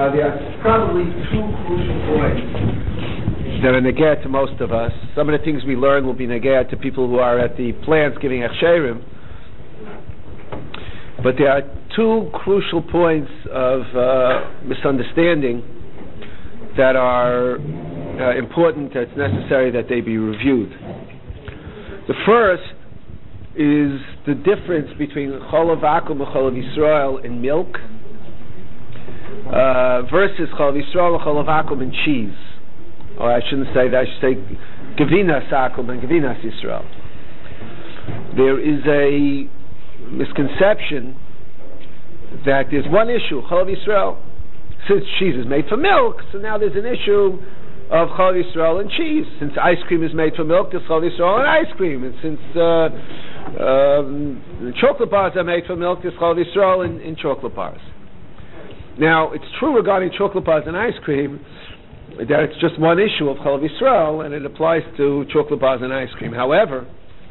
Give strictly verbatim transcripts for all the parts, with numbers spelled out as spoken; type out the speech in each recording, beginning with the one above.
Uh, there are probably two crucial points that are negayah to most of us. Some of the things we learn will be negayah to people who are at the plants giving hechsherim. But there are two crucial points of uh, misunderstanding that are uh, important, that it's necessary that they be reviewed. The first is the difference between cholav akum and cholav Yisrael in milk uh, versus cholav Yisrael and cholav akum in cheese. Or I shouldn't say that, I should say gevinas akum and gevinas Yisrael. There is a misconception that there's one issue, cholav Yisrael. Since cheese is made from milk, so now there's an issue of cholav Yisrael and cheese. Since ice cream is made from milk, there's cholav Yisrael and ice cream. And since uh, um, chocolate bars are made from milk, there's cholav Yisrael in, in chocolate bars. Now, it's true regarding chocolate bars and ice cream that it's just one issue of cholav Yisrael, and it applies to chocolate bars and ice cream. However,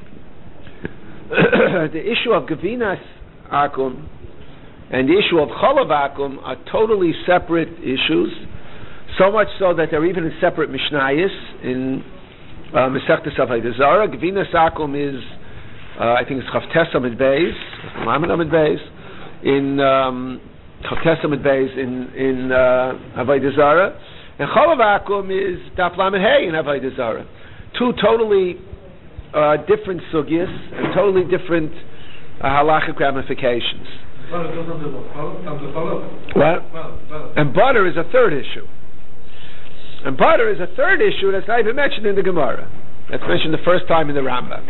the issue of gevinas akum and the issue of cholav akum are totally separate issues, so much so that they're even in separate mishnayos in uh, Masechtas Avodah Zarah. Gevinas akum is, uh, I think it's Chavtes Amud Beis, Lamed Amud Beis, in um, Chavtes Amud Beis in in uh, Avodah Zarah, and cholav akum is Daf Lamed Hey in Avodah Zarah. Two totally uh, different sugyas and totally different uh, halachic ramifications. What? And butter is a third issue. And butter is a third issue that's not even mentioned in the Gemara. That's mentioned the first time in the Rambam.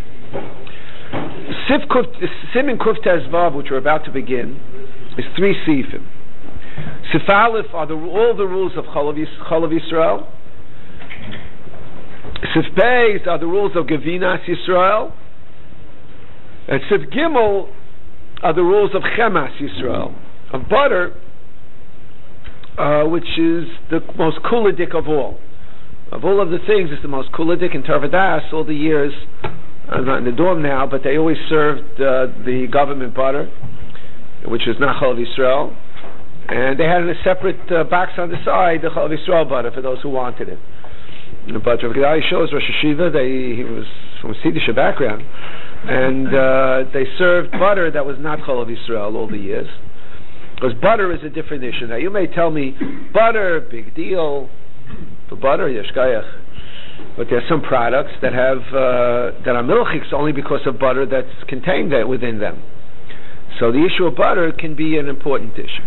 Simin Kuf Tezvav, which we're about to begin, is three sifim. Sif Aleph are the, all the rules of Cholav Yisrael. Sif Beis are the rules of Gevinas Yisrael. And Sif Gimel are the rules of Chemas Yisrael, of butter, uh, which is the most kulidik of all. Of all of the things, it's the most kulidik in Tarvadas. All the years, I'm not in the dorm now, but they always served uh, the government butter, which was not Cholav Yisrael, and they had in a separate uh, box on the side the Cholav Yisrael butter for those who wanted it. But Rav Gedaliah shows Rosh Hashiva, they, he was from a Sidisha background, and uh, they served butter that was not Cholav Yisrael all the years, because butter is a different issue. Now you may tell me, butter, big deal, for butter, yeshkayach, but there are some products that have uh, that are milchiks only because of butter that's contained there within them. So the issue of butter can be an important issue.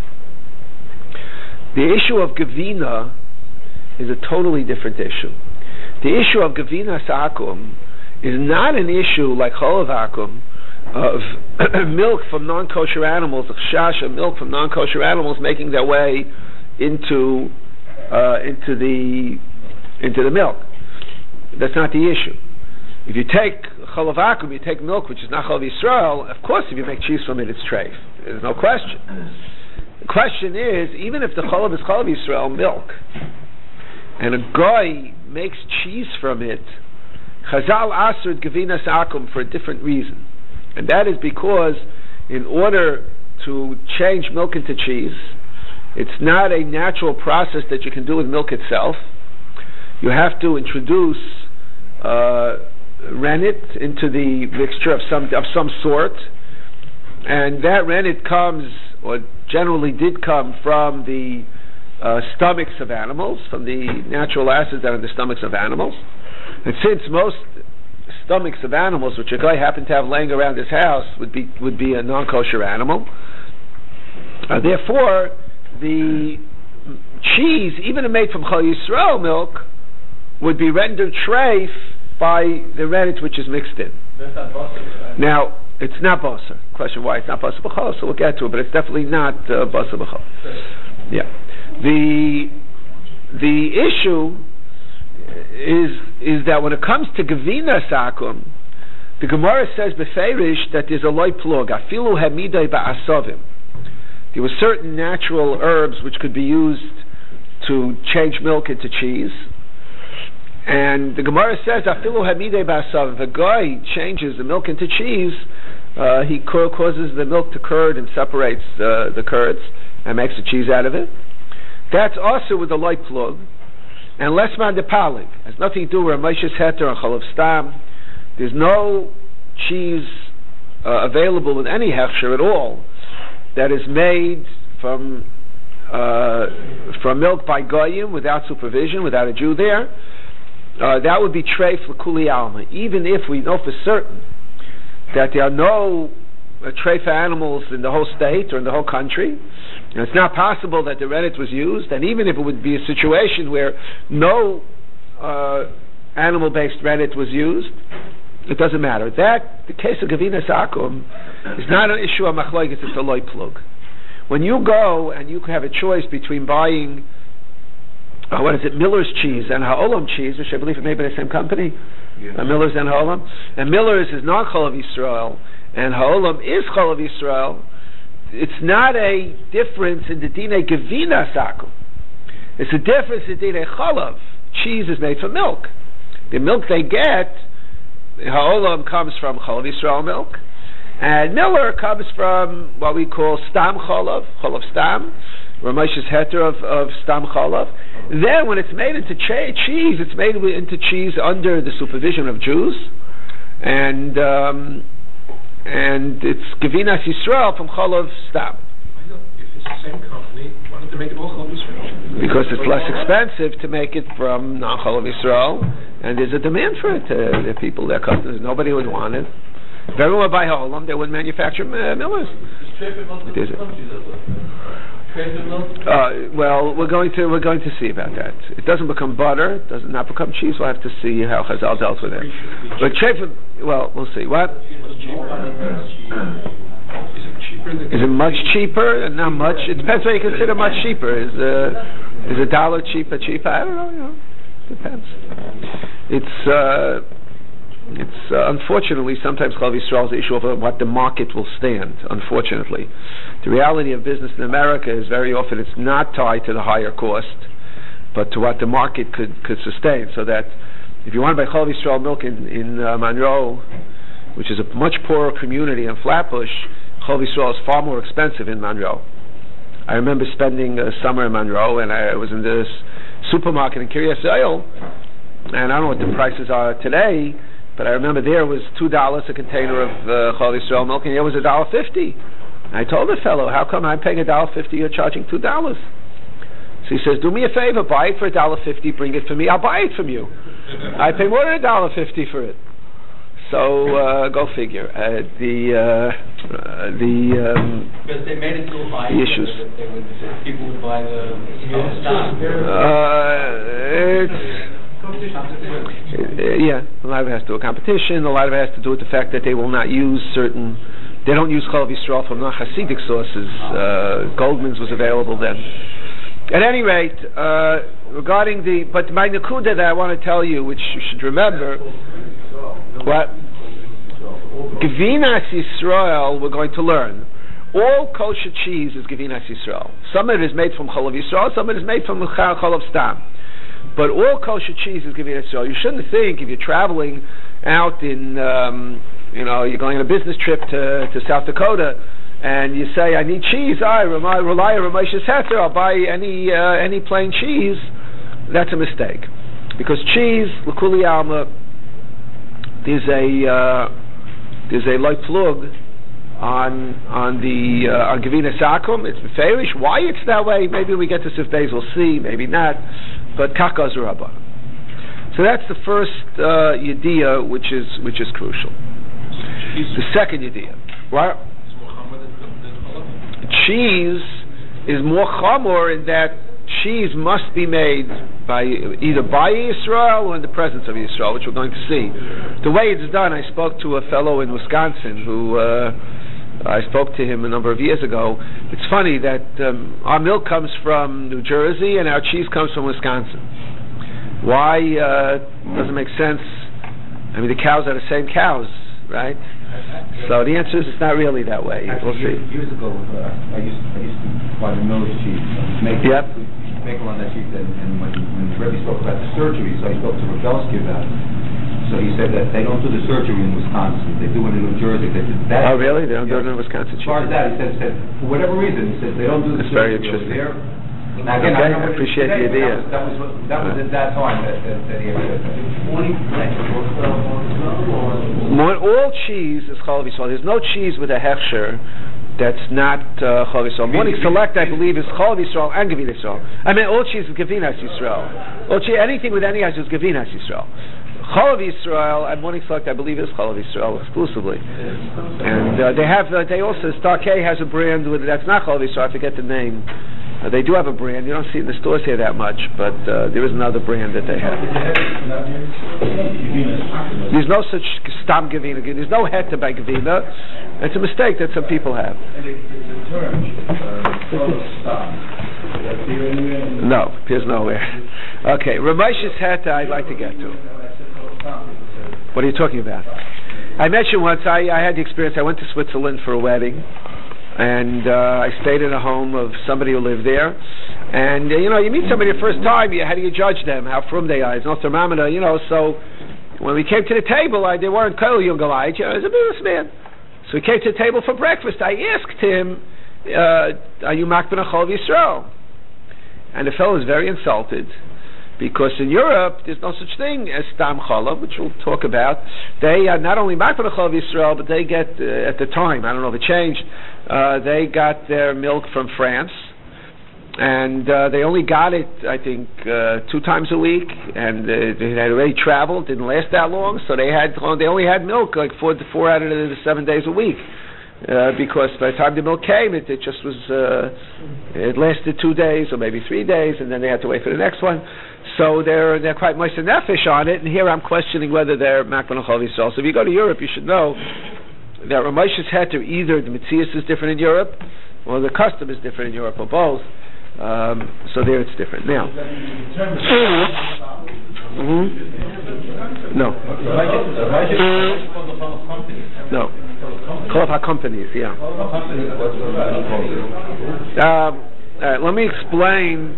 The issue of gevina is a totally different issue. The issue of gevinas akum is not an issue like cholav akum of milk from non-kosher animals, of shasha, milk from non-kosher animals making their way into uh, into the into the milk. That's not the issue. If you take cholav akum, you take milk which is not cholav Yisrael, of course if you make cheese from it, it's treif. There's no question. The question is, even if the cholav is cholav Yisrael milk, and a guy makes cheese from it, Chazal asred gevinas akum for a different reason, and that is because in order to change milk into cheese, it's not a natural process that you can do with milk itself. You have to introduce uh, rennet into the mixture of some of some sort, and that rennet comes, or generally did come, from the uh, stomachs of animals, from the natural acids that are in the stomachs of animals. And since most stomachs of animals, which a guy happened to have laying around his house, would be would be a non-kosher animal, uh, therefore the cheese, even made from Chol Yisrael milk, would be rendered treif by the rennet which is mixed in. That's not basar, right? Now, it's not basar. Question why it's not basar b'chol, so we'll get to it, but it's definitely not uh, basar b'chol. Yeah. The the issue is is that when it comes to gevinas akum, the Gemara says beferish that there's a loy plug, afilu hamidai ba'asovim. There were certain natural herbs which could be used to change milk into cheese, and the Gemara says afilu hamidai ba'asovim. If a guy changes the milk into cheese, uh, he causes the milk to curd and separates uh, the curds and makes the cheese out of it. That's also with the light plug. And lesman de palig has nothing to do with Ramesh's heter and chalav stam. There's no cheese uh, available with any hechsher at all that is made from uh, from milk by goyim without supervision, without a Jew there. Uh, that would be treif l'kuli alma. Even if we know for certain that there are no uh, treif animals in the whole state or in the whole country, and it's not possible that the rennet was used, and even if it would be a situation where no uh, animal-based rennet was used, it doesn't matter. That, the case of Gavinas Akum, is not an issue of machloikis, it's a loy plug. When you go and you have a choice between buying, uh, what is it, Miller's cheese and Ha'olam cheese, which I believe it may be the same company, yes. uh, Miller's and Ha'olam, and Miller's is not Chalav Yisrael, and Ha'olam is Chalav Yisrael, it's not a difference in the Dinei Gavinas Akum. It's a difference in Dinei Chalav. Cheese is made from milk. The milk they get, Ha'olam comes from Chalav Yisrael milk, and Miller comes from what we call Stam Chalav, Chalav Stam, Ramesh's heter of, of Stam Chalav. Then when it's made into che- cheese, it's made into cheese under the supervision of Jews, and um, and it's Gavinas Yisrael from Chalav Stam. If it's the same company, why don't they make it all Chalav Yisrael? Because it's less expensive to make it from non-Chalav Yisrael, and there's a demand for it. Uh, the people, their customers, nobody would want it. If everyone would buy Ha'olam, they wouldn't manufacture uh, Millers. It is it. Uh, well, we're going to we're going to see about that. It doesn't become butter. It does not become cheese. We'll have to see how Chazal dealt with it. But treif, well, we'll see. What? Is it much cheaper? Not much. It depends what you consider much cheaper. Is uh, is a dollar cheaper? Cheaper? I don't know. You know, depends. It's. Uh, It's uh, unfortunately sometimes Chalav Yisrael is the issue of uh, what the market will stand. Unfortunately, the reality of business in America is very often it's not tied to the higher cost, but to what the market could, could sustain. So that if you want to buy Chalav Yisrael milk in in uh, Monroe, which is a much poorer community in Flatbush, Chalav Yisrael is far more expensive in Monroe. I remember spending a summer in Monroe, and I was in this supermarket in Kiryas Yayil, and I don't know what the prices are today. But I remember there was two dollars a container of uh, Chalav Yisrael milk, and here was a dollar fifty. I told the fellow, "How come I'm paying a dollar fifty? You're charging two dollars?" So he says, "Do me a favor, buy it for a dollar fifty. Bring it for me. I'll buy it from you. I pay more than a dollar fifty for it." So uh, go figure. Uh, the uh, uh, the um, because they made it so high. The issues. That they would, people would buy the stock. Uh, it's. Uh, yeah, a lot of it has to do with competition. A lot of it has to do with the fact that they will not use certain. They don't use Chalav Yisrael from non-Hasidic sources. Uh, Goldman's was available then. At any rate, uh, regarding the but my nakuda that I want to tell you, which you should remember, what Gavinas Yisrael we're going to learn. All kosher cheese is Gavinas Yisrael. Some of it is made from Chalav Yisrael. Some of it is made from Chalav Stam. But all kosher cheese is Gavinas Yisrael. You shouldn't think if you're traveling out in, um, you know, you're going on a business trip to, to South Dakota, and you say, I need cheese, I rely, rely on Ramesh's heter, I'll buy any uh, any plain cheese. That's a mistake. Because cheese, l'kuli alma, there's a, uh, there's a light plug on on the uh, on Gavinas Akum. It's beferish. Why it's that way? Maybe we get to Sif Beis, we'll see, maybe not. But Kakaz Rabba. So that's the first uh, yediyah, which is which is crucial. The second yediyah, what? Cheese is more chamor in that cheese must be made by either by Yisrael or in the presence of Yisrael, which we're going to see. The way it's done, I spoke to a fellow in Wisconsin who. Uh, I spoke to him a number of years ago. It's funny that um, our milk comes from New Jersey and our cheese comes from Wisconsin. Why? Uh, doesn't make sense. I mean, the cows are the same cows, right? So the answer is it's not really that way. Actually, we'll see. Years, years ago, uh, I, used, I used to buy the Miller's cheese. Make, yep. Make a lot of that cheese. And, and when, when Rebbe spoke about the surgery, so I spoke to Ravelski about it. So he said that they don't do the surgery in Wisconsin. They do it in New Jersey. They did that. Oh, really? They don't yeah. do it in Wisconsin? As far as that, he said, said, for whatever reason, he said they don't do the That's surgery very interesting. over there. Now, again, Okay, I don't know I what it is appreciate the today, idea. but That was, that was, that was at that time that, that, that he had said that. More, all cheese is chalav Yisrael. There's no cheese with a hechsher that's not uh, chalav Yisrael. Morning Select, I believe, is chalav Yisrael and Gevina Yisrael. I mean, all cheese is Gevinas Yisrael. All cheese, anything with any hash is Gevinas Yisrael. Chalav Yisrael and Morning Select, I believe, is chalav Yisrael exclusively. And uh, they have, uh, they also, Star K has a brand with that's not chalav Yisrael. I forget the name. Uh, they do have a brand. You don't see it in the stores here that much, but uh, there is another brand that they have. There's no such stam Gevina. There's no heta by Gevina. It's a mistake that some people have. No, appears nowhere. Okay, Ramesh's heta I'd like to get to. What are you talking about? I mentioned once, I, I had the experience, I went to Switzerland for a wedding. And uh, I stayed in a home of somebody who lived there. And, uh, you know, you meet somebody the first time, you, how do you judge them? How from they are? It's no thermometer, you know. So when we came to the table, I, they weren't Kol Yungalite, you know, it was a businessman. So we came to the table for breakfast. I asked him, uh, are you Makban Chol Yisrael? And the fellow was very insulted. Because in Europe, there's no such thing as Stam Chalav, which we'll talk about. They are not only Makban Chalav Yisrael, but they get, uh, at the time, I don't know if it changed, uh, they got their milk from France. And uh, they only got it, I think, uh, two times a week. And uh, they had already traveled, didn't last that long. So they had they only had milk like four, four out of the seven days a week. Uh, because by the time the milk came, it, it just was, uh, it lasted two days or maybe three days, and then they had to wait for the next one. So they're they're quite moist and nefesh on it, and here I'm questioning whether they're Makban Chol Yisrael. So if you go to Europe, you should know that Ramesh's heter, either the Metzias is different in Europe, or the custom is different in Europe, or both. Um, so there it's different. Now, mm-hmm. no, no, Chol of companies, yeah. Um, all right, let me explain.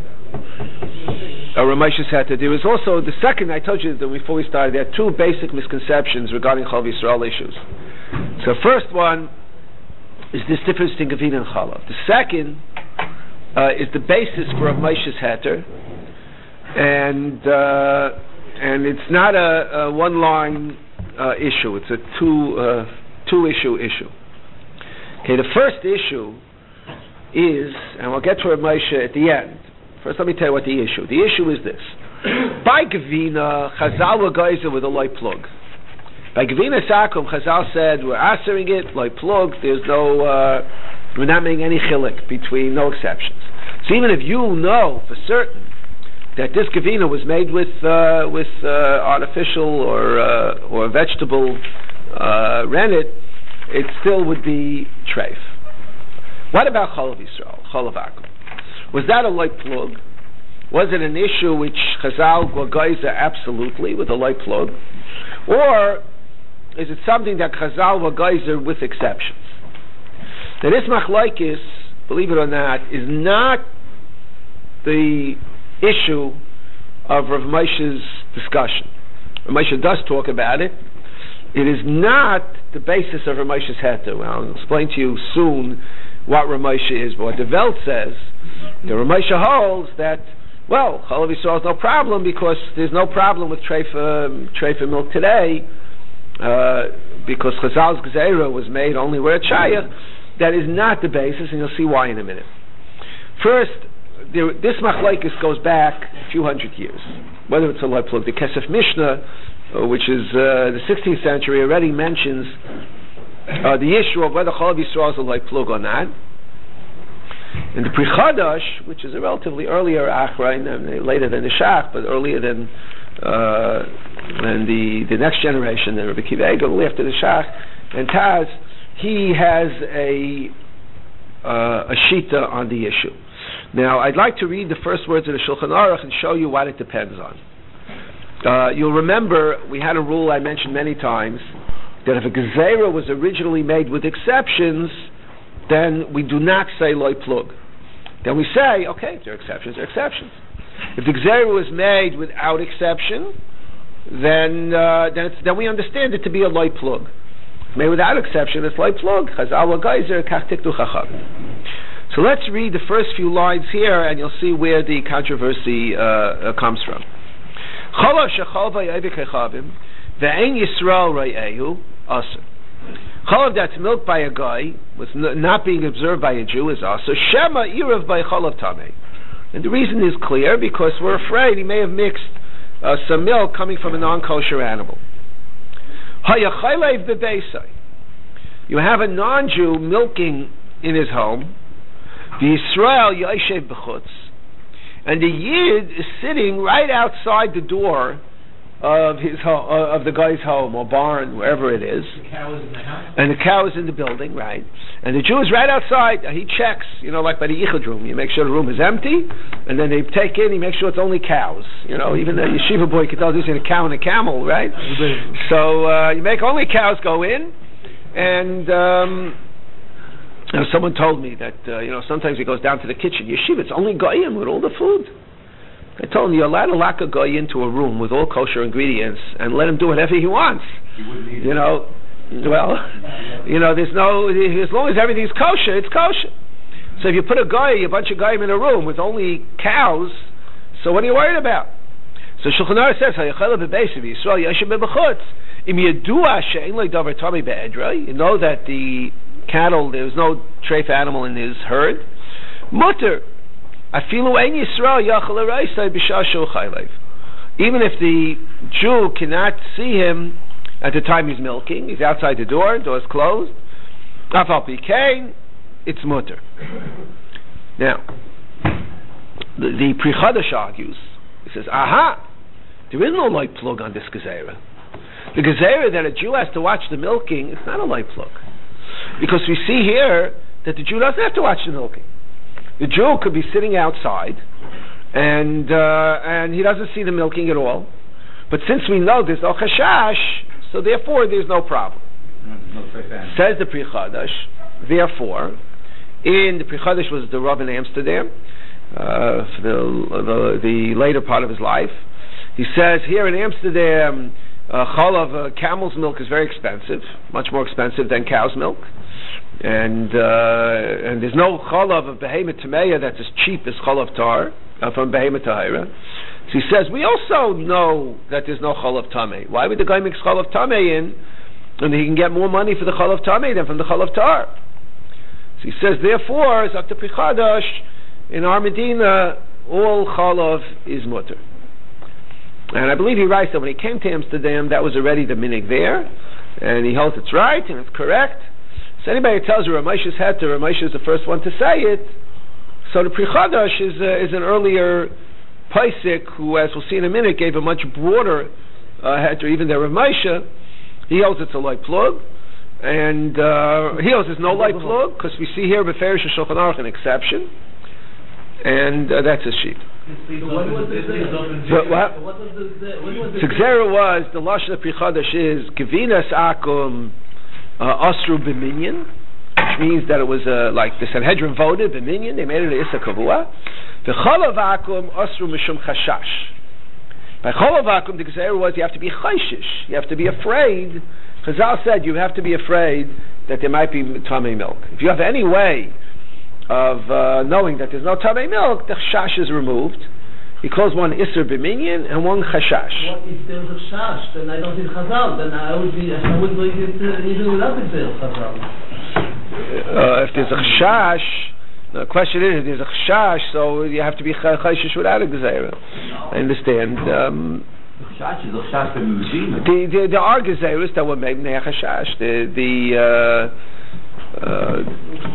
Uh, Ramesh's heter. There was also the second. I told you that before we started. There are two basic misconceptions regarding Chol Yisrael issues. So, first one is this difference between Gevina and Chalav. The second uh, is the basis for Ramesh's heter, and uh, and it's not a, a one-line uh, issue. It's a two uh, two-issue issue. Okay, the first issue is, and we'll get to Ramesh at the end. First, let me tell you what the issue. The issue is this: by Gevina, Chazal were geyser with a light plug. By Gevina Sakum, Chazal said we're answering it light plug. There's no, uh, we're not making any chilik between, no exceptions. So even if you know for certain that this Gevina was made with uh, with uh, artificial or uh, or vegetable uh, rennet, it still would be treif. What about Chalav Yisrael, Chalav Akum? Was that a light plug? Was it an issue which Chazal were geyser absolutely with a light plug? Or is it something that Chazal were geyser with exceptions? Now this machlokes, believe it or not, is not the issue of Rav Moshe's discussion. Rav Moshe does talk about it. It is not the basis of Rav Moshe's heter. Well, I'll explain to you soon what Rav Moshe is, but what the Welt says, the Rav Moshe holds that, well, Chalav Yisrael is no problem because there's no problem with treifa, treifa milk today, uh, because Chazal's Gzeira was made only where it's shayach. That is not the basis, and you'll see why in a minute. First, there, this machlokes goes back a few hundred years. Whether it's a light plug, the Kesef Mishnah, uh, which is uh, the sixteenth century, already mentions Uh, the issue of whether Chalav Yisrael is a light plug or not. In the Pri Chadash, which is a relatively earlier Achrain, later than the Shach, but earlier than uh, than the, the next generation, the Rabbi Kiva Eger, after the Shach, and Taz, he has a uh, a shita on the issue. Now, I'd like to read the first words of the Shulchan Aruch and show you what it depends on. Uh, you'll remember we had a rule I mentioned many times, that if a gezerah was originally made with exceptions, then we do not say loy plug. Then we say, okay, if there are exceptions, there are exceptions. If the gezerah was made without exception, then uh, then, it's, then we understand it to be a loy plug. Made without exception, it's loy plug. Chazal wa geyser kach tiktu chacham. So let's read the first few lines here, and you'll see where the controversy uh, uh, comes from. Cholav shechol v'yavik echavim ve'ein Yisrael ra'ehu aser. Cholav that's milked by a guy, with n- not being observed by a Jew, is aser. Shema irav by cholav tamei. And the reason is clear, because we're afraid he may have mixed uh, some milk coming from a non-kosher animal. Hayachaylev bebeisai. You have a non-Jew milking in his home. The Yisrael Yoshev b'chutz, and the Yid is sitting right outside the door of his ho- uh, of the guy's home or barn, wherever it is. The cow is in the house. And the cow is in the building, right? And the Jew is right outside. He checks, you know, like by the yichud room. You make sure the room is empty, and then they take in. He makes sure it's only cows. You know, even the yeshiva boy could tell there's a cow and a camel, right? So uh, you make only cows go in, and. Um, Now, someone told me that, uh, you know, sometimes he goes down to the kitchen. Yeshiva, it's only goyim with all the food. I told him, you're allowed to lock a goy into a room with all kosher ingredients and let him do whatever he wants. He wouldn't need You it. know, well, you know, there's no, as long as everything's kosher, it's kosher. So if you put a goy, a bunch of goyim in a room with only cows, so what are you worried about? So Shulchan Aruch says, you know that the cattle, there was no treif animal in his herd. Mutter. Even if the Jew cannot see him at the time he's milking, he's outside the door, door's closed. It's mutter. Now, the, the Pri Chadash argues. He says, aha, there is no light plug on this gezerah. The gezerah that a Jew has to watch the milking, it's not a light plug. Because we see here that the Jew doesn't have to watch the milking. The Jew could be sitting outside, and uh, and he doesn't see the milking at all. But since we know there's no chashash, so therefore there's no problem. No, no Says the Pri Chadash, therefore, in the Pri Chadash was the Rav in Amsterdam, uh, for the, the the later part of his life. He says here in Amsterdam, Uh, chalav, uh, camel's milk is very expensive, much more expensive than cow's milk, and uh, and there's no chalav of behemoth tameya that's as cheap as chalav tar uh, from behemoth tahira. So he says we also know that there's no chalav tamei. Why would the guy mix chalav tamei in, and he can get more money for the chalav tamei than from the chalav tar? So he says therefore, it's up to Pri Chadash, in our Medina, all chalav is mutter. And I believe he writes that when he came to Amsterdam, that was already the minig there, and he holds it's right and it's correct. So anybody who tells you Ramesh's head to Ramesh is the first one to say it. So the Pri Chadash is uh, is an earlier Paisik who, as we'll see in a minute, gave a much broader uh, head to even the Ramesh. He holds it's a light plug, and uh, he holds it's no light plug because we see here Beferish Shulchan Aruch an exception, and uh, that's his sheet. So what was the So what? What was the what was the So Gzera was, the Lashon of Pri Chadash is Gevinas Akum uh, Asru B'minyan, which means that it was uh, like the Sanhedrin voted B'minyan, they made it an Issa Kavua. V'cholav Akum Asru Mishum Chashash. By Cholav Akum, the Gzera was you have to be chayshish, you have to be afraid. Chazal said you have to be afraid that there might be tamei milk. If you have any way of uh, knowing that there's no tamei milk, the chashash is removed. He calls one Isser B'minyan and one Chashash. What if there's a chash? Then I don't need Chazal. Then I would be, I would believe it uh, even without the Chazal. Uh, if there's a Chashash, the question is, if there's a Chashash, so you have to be Chashish without a Gezerah. I understand. Um, the, the, there are Gezerahs that were made in Chashash. The, the uh, uh,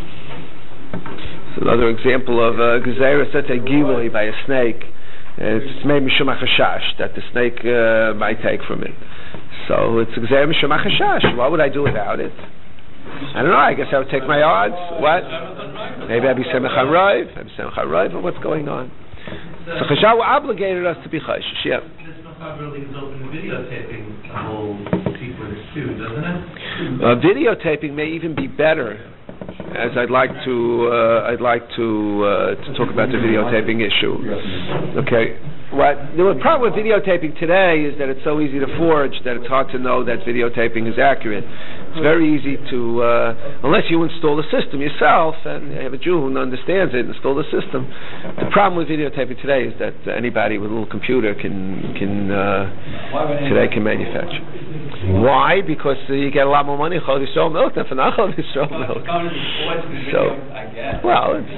so another example of a Gezerah such a Giloi by a snake. It's made Mishum HaChashash, that the snake uh, might take from it. So it's Gezerah Mishum HaChashash. What would I do without it? I don't know, I guess I would take my odds. What? Maybe I'd be Semech HaRoiv, I'd be Semech HaRoiv, or what's going on? So Chazal obligated us to be Chayshish, yeah. This Machaber really is open videotaping the whole sequence too, doesn't it? Uh, videotaping may even be better, as I'd like to uh, I'd like to uh, to talk about the videotaping issue. Okay, what the problem with videotaping today is that it's so easy to forge that it's hard to know that videotaping is accurate. It's very easy to, uh, unless you install the system yourself, and you have a Jew who understands it, install the system. The problem with videotaping today is that anybody with a little computer can can uh, today can manufacture. Why? Because uh, you get a lot more money for Chol Yisrael milk than for not Chol Yisrael milk. So, well, it's,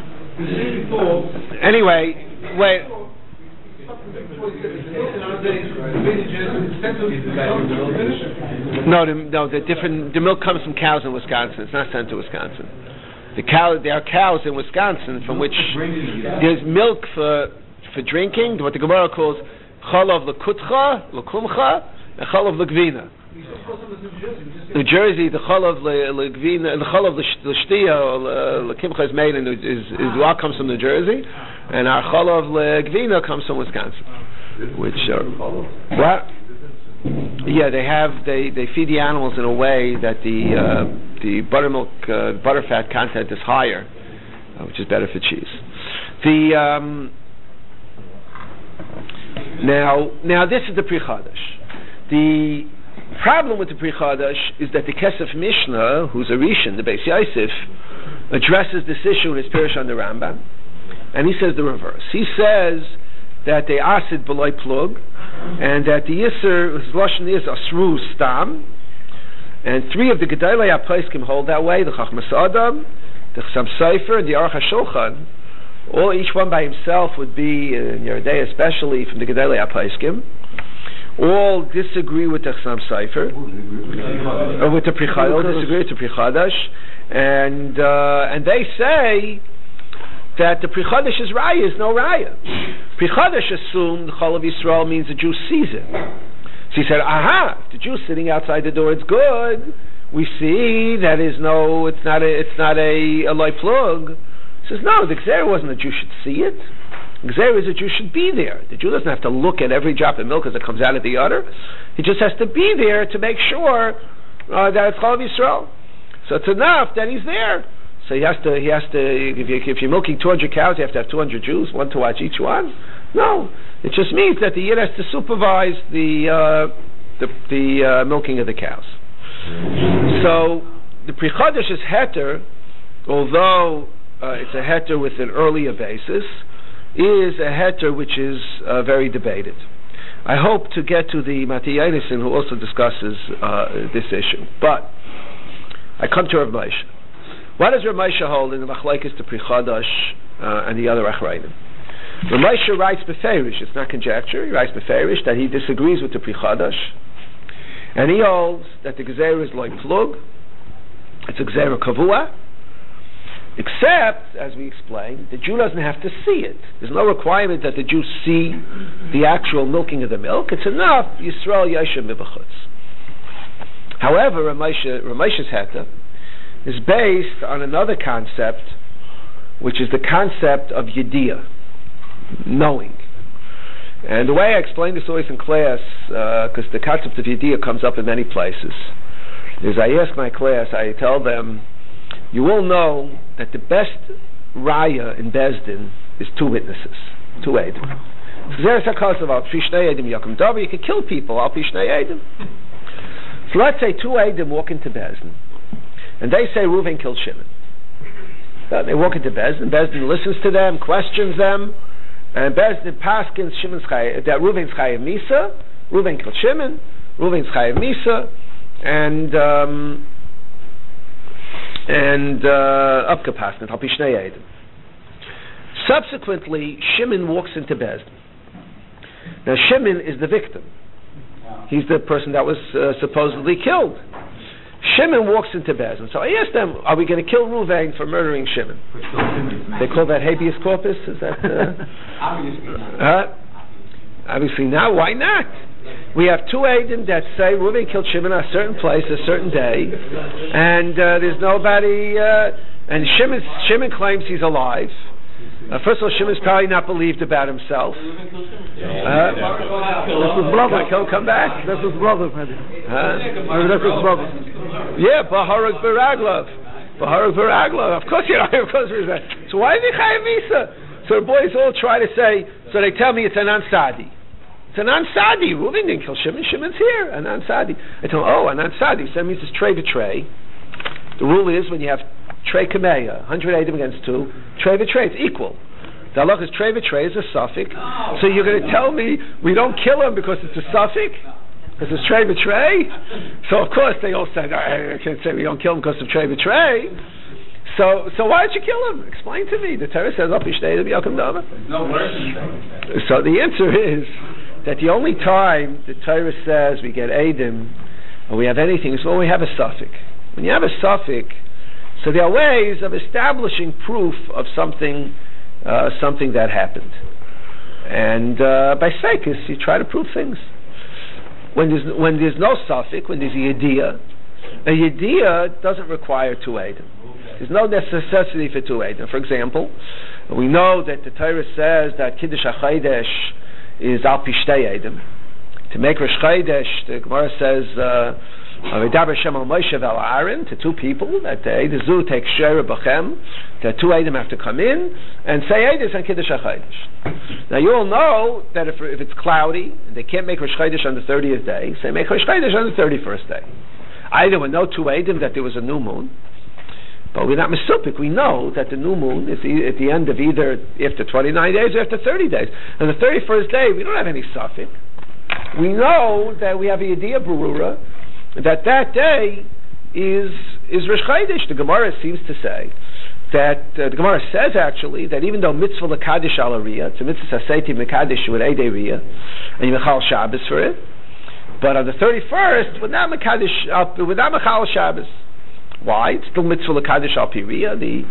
uh, anyway, wait. No, the, no, the different. The milk comes from cows in Wisconsin. It's not sent to Wisconsin. The cow, there are cows in Wisconsin from which there's milk for for drinking. What the Gemara calls chalav lekutcha, lekumcha, and chalav legvina. New Jersey, the chalav legvina, the chalav l'shtia or lekimcha is made and is is what comes from New Jersey, and our chalav legvina comes from Wisconsin. Which are what? Yeah, they have they, they feed the animals in a way that the uh, the buttermilk uh, butterfat content is higher, uh, which is better for cheese. The um, now now this is the Pri Chadash. The problem with the Pri Chadash is that the Kesef Mishnah, who's a Rishon, the Beis Yosef, addresses this issue in his Pirush on the Rambam, and he says the reverse. He says that they asid b'loy plug, and that the Yisr, his Lashon is asru stam, and three of the Gedolei HaPoskim hold that way, the Chachmas Adam, the Chassam Sofer, and the Aruch HaShulchan. All, each one by himself would be, in Yoreh De'ah especially, from the Gedolei HaPoskim. All disagree with the Chassam Sofer, or with the Pri Chadash, all disagree with the Pri Chadash, and, uh, and they say that the Pri Chadash is Raya, is no Raya. Pri Chadash assumed the Chol of Yisrael means the Jew sees it. So he said, aha, if the Jew's sitting outside the door, it's good. We see that is no, it's not a, it's not a, a loy plug. He says, no, the Gzera wasn't a Jew should see it. The Gzera is a Jew should be there. The Jew doesn't have to look at every drop of milk as it comes out of the udder. He just has to be there to make sure uh, that it's Chol of Yisrael. So it's enough that he's there. So he has to. He has to. If, you, if you're milking two hundred cows, you have to have two hundred Jews, one to watch each one. No, it just means that the Yid has to supervise the uh, the, the uh, milking of the cows. So the Pri Chadash is heter, although uh, it's a heter with an earlier basis, is a heter which is uh, very debated. I hope to get to the Mati Yonason, who also discusses uh, this issue, but I come to Rav Moshe. What does Rav Moshe hold in the Machlekes to Pri Chadash uh, and the other Achrayim? Rav Moshe writes beferish, it's not conjecture, he writes beferish that he disagrees with the Pri Chadash, and he holds that the Gzera is like plug, it's a Gzera Kavua, except, as we explained, the Jew doesn't have to see it. There's no requirement that the Jew see the actual milking of the milk. It's enough, Yisrael Yoshem Mibachutz. However, Rav Moshe, Rav Moshe's Heta is based on another concept, which is the concept of Yediyah, knowing. And the way I explain this always in class, because uh, the concept of Yediyah comes up in many places, is I ask my class, I tell them, you will know that the best raya in Bezdin is two witnesses, two Eidim. You can kill people, so let's say two Eidim walk into Bezdin, and they say Reuven killed Shimon. So they walk into Bezdin, Bezdin listens to them, questions them, and Bezdin paskins Shimon's Chayev, that Reuven's Chayev Misa, Reuven killed Shimon, Reuven's Chayev Misa, and um, and up kapasnit al pishnei Eidim. Subsequently, Shimon walks into Bezdin. Now Shimon is the victim. He's the person that was uh, supposedly killed. Shimon walks into Bezdin. So I asked them, are we going to kill Reuven for murdering Shimon? They call that habeas corpus? Is that... Uh, Obviously not. Uh, obviously not. Why not? We have two Eidim that say Reuven killed Shimon at a certain place, a certain day, and uh, there's nobody... Uh, and Shimon, Shimon claims he's alive. Uh, first of all, Shimon's probably not believed about himself. Uh, That's his brother. He'll come back. That's his brother, maybe. Huh? Maybe that's his brother. Yeah, Baharuk Baraglov. Baharuk Baraglov. Of course, you know, of course. So why is he Chayav Misa? So the boys all try to say, So they tell me it's an ansadi. It's an ansadi. Reuven didn't kill Shimon. Shimon's here. An ansadi. I tell him, oh, an ansadi. So that means it's tray betray. The rule is when you have tray kameya, one hundred eighty against two, tray betray, it's equal. The halach is tray betray is a suffix. Oh, so you're going to tell me we don't kill him because it's a suffix? Because it's tray betray? So of course they all said, I can't say we don't kill him because of tray betray. So so why did you kill him? Explain to me. The Torah says, no worse. So the answer is that the only time the Torah says we get Eidim or we have anything is when we have a suffix. When you have a suffix, so there are ways of establishing proof of something uh, something that happened. And uh, by sekis, you try to prove things. When there's, when there's no suffix, when there's a yediyah, a yediyah doesn't require two eidim. There's no necessity for two eidim. For example, we know that the Torah says that Kiddush HaChodesh is al pi shtei eidim. To make Rosh Chodesh, the Gemara says, uh, V'daber Shem al Moshe v'al Aaron, to two people, that the Eidazu takes Shera B'chem, that two Eidim have to come in and say Eidus on Kiddush HaChodesh. Now you all know that if, if it's cloudy, and they can't make Rosh Chodesh on the thirtieth day, say make Rosh Chodesh on the thirty-first day. Either with no two Eidim that there was a new moon, but we're not Mesupik, we know that the new moon is e- at the end of either after twenty-nine days or after thirty days. On the thirty-first day, we don't have any suffix. We know that we have a Yediyah Berura, that that day is is Rosh Chodesh. The Gemara seems to say that uh, the Gemara says actually that even though mitzvah l'kadosh al ariyah, it's a mitzvah saseti mekadosh with eidei riyah, and you mechal Shabbos for it, but on the thirty-first, we're not mekadosh, we're not mechal Shabbos. Why? It's still mitzvah l'kadosh al pi riyah. The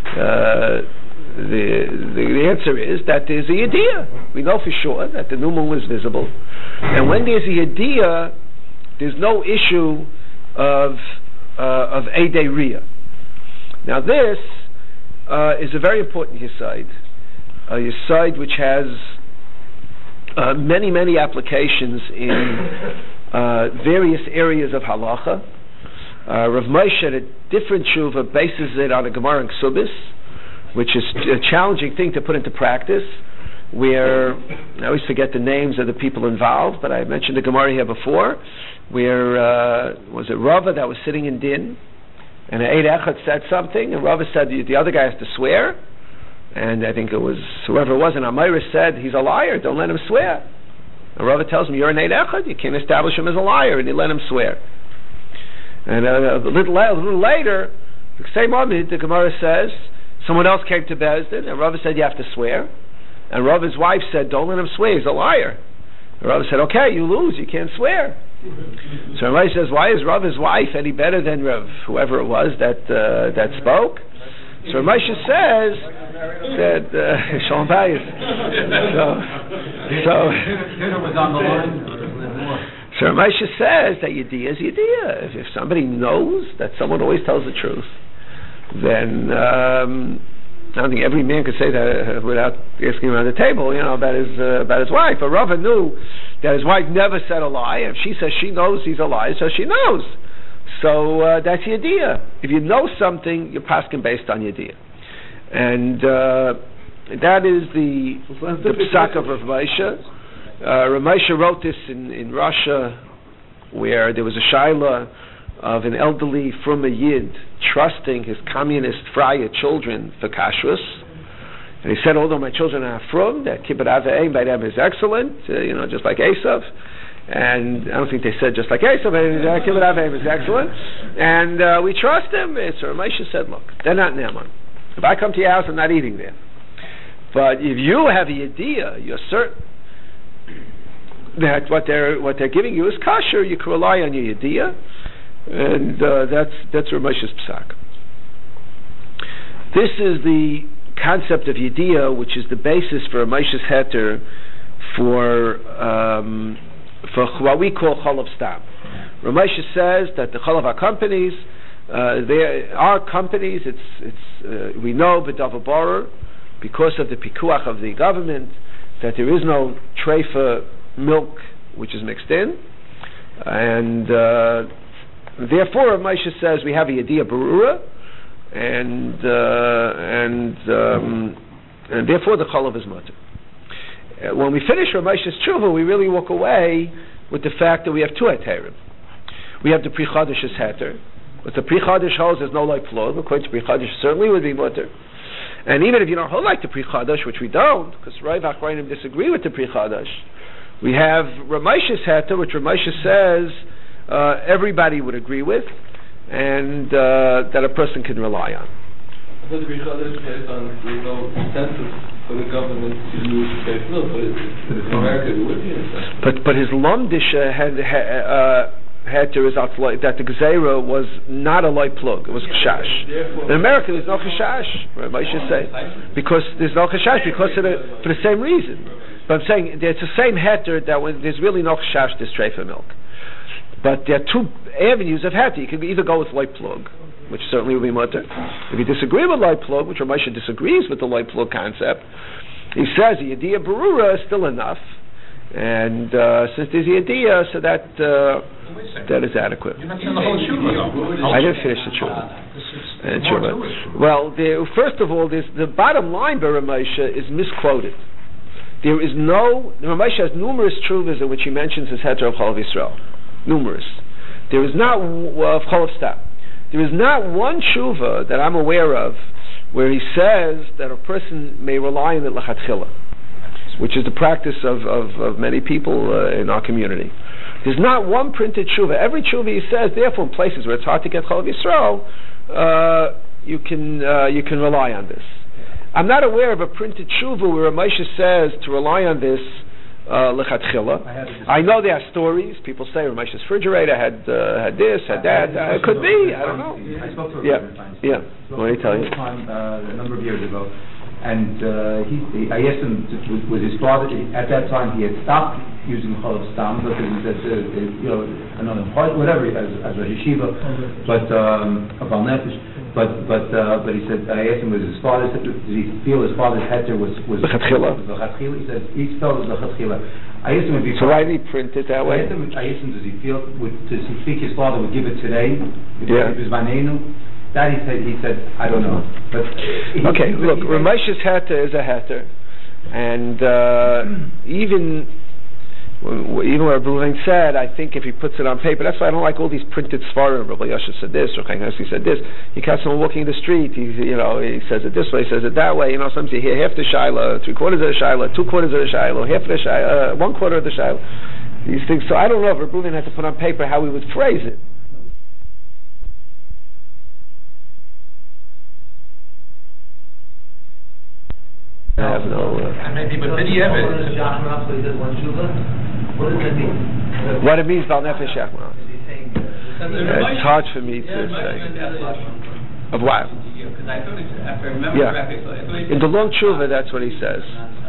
uh, the, the the answer is that there's a yediyah. We know for sure that the new moon was visible, and when there's a yediyah, there's no issue of uh, of Eidei Riyah. Now this uh, is a very important yesod, a yesod which has uh, many many applications in uh, various areas of halacha. Uh, Rav Moshe at a different tshuva bases it on a Gemara in Ksubis, which is a challenging thing to put into practice. Where I always forget the names of the people involved, but I mentioned the Gemara here before. Where uh, was it Rava that was sitting in din, and an Eid Echad said something, and Rava said the, the other guy has to swear, and I think it was whoever it was, and Amira said he's a liar, don't let him swear. And Rava tells him you're an Eid Echad, you can't establish him as a liar, and you let him swear. And uh, a little a little later, the same moment, the Gemara says someone else came to Bezdin, and Rava said you have to swear, and Rava's wife said don't let him swear, he's a liar. And Rava said okay, you lose, you can't swear. So Rav says, why is Rav's wife any better than Rav, whoever it was that uh, that spoke? So Rav says that uh, Shalom Bayis. So, so, so Rav says that Yediyah is Yediyah. If, if somebody knows that someone always tells the truth, then um, I don't think every man could say that uh, without asking around the table, you know, about his uh, about his wife. But Rava knew that his wife never said a lie. If she says she knows he's a liar, so she knows. So uh, that's Yediyah. If you know something, you're paskin based on Yediyah, and uh, that is the the psak of Rav Moshe. Uh, Rav Moshe wrote this in, in Russia, where there was a shaila of an elderly from a yid trusting his communist Freya children for kashrus, and he said, although my children are from, that kibbut avayim by them is excellent, uh, you know, just like Esav. And I don't think they said just like Esav, but uh, kibbut avayim is excellent, and uh, we trust him. So Moshe said, look, they're not ne'eman. If I come to your house, I'm not eating there. But if you have a yediyah, you're certain that what they're what they're giving you is kosher, you can rely on your yediyah. And uh, that's that's Rav Moshe's psak. This is the concept of Yediyah, which is the basis for Rav Moshe's heter for um, for what we call Cholav Stam. Rav Moshe says that the Cholav companies, uh, they are companies. It's it's uh, we know b'davar barer because of the pikuach of the government that there is no treifa milk which is mixed in, and uh, therefore, Rav Moshe says we have a Yediyah Berura, and uh, and um, and therefore the Cholav is mutter. uh, when we finish Ramesh's tshuva, we really walk away with the fact that we have two heterim. We have the Pri Chodesh's heter. But the Pri Chodesh holds there's no like plug. According to Pri Chodesh, certainly would be mutter. And even if you don't hold like the Pri Chodesh, which we don't, because Rav Achronim disagree with the Pri Chodesh, we have Ramesh's heter, which Ramesh says uh, everybody would agree with, and uh, that a person can rely on. I thought the Pri Chodesh based on there's no consensus for the government to use safe milk, but in America it would be. But but his Lomdisha had. Uh, Heter is outside, that the Gezerah was not a light plug, it was Chashash. In America there's no Chashash, right? I should say. Because there's no Chashash, because of the, for the same reason. But I'm saying it's the same Heter that when there's really no Chashash, there's treifa milk. But there are two avenues of Heter. You can either go with light plug, which certainly would be mutter. If you disagree with light plug, which Ramesha disagrees with the light plug concept, he says the idea Barura is still enough. And uh, since there's the idea, so that uh, that is adequate. You're not saying the whole tshuva. I didn't finish the tshuva. Well, the, first of all, the bottom line by Ramesha is misquoted. There is no, Ramesha has numerous tshuvas in which he mentions his heter of Chol Yisrael. Numerous. There is not of uh, Chol Stam. There is not one tshuva that I'm aware of where he says that a person may rely on it l'chatchila, which is the practice of, of, of many people uh, in our community. There's not one printed tshuva. Every tshuva he says, therefore, in places where it's hard to get Chol Yisrael, uh, you can uh, you can rely on this. I'm not aware of a printed tshuva where Ramesha says to rely on this lechatchila. Uh, I know there are stories. People say Ramesha's refrigerator had uh, had this, had that. Uh, it could be. I don't know. I spoke to yeah, yeah. What did he tell you? Time, uh, a number of years ago. And uh, he, he, I asked him to, with, with his father. At that time, he had stopped using Chol Stam because he said, uh, you know, another part, whatever, as, as a yeshiva, but um, a Baal Nefesh. But but uh, but he said, I asked him, was his father? Did he feel his father's heter was was l'chatchila? He said he felt it was l'chatchila. I asked him if he. So why did he print it that way? I asked him, I asked him, does he feel would does he think his father would give it today? If yeah. It was Vanenu. That he said, he said, I don't know. But he, okay, he, look, he, Ramesh's heter is a heter, and uh, even even what Rabbi said, I think if he puts it on paper, that's why I don't like all these printed svarim. Rabbi Yasha said this, or Chaim Hesky said this. You catch someone walking in the street, he you know he says it this way, he says it that way. You know, sometimes you hear half the shaila, three quarters of the shaila, two quarters of the shaila, half of the shaila, uh, one quarter of the shaila. These things. So I don't know if Rabbi had to put on paper how he would phrase it. I have no. Uh, and maybe, but Bidi Evid. What does that mean? What it means, Baal Nefesh Yachman. It's hard for me to say. Of what? Yeah. In the long tshuva, that's what he says.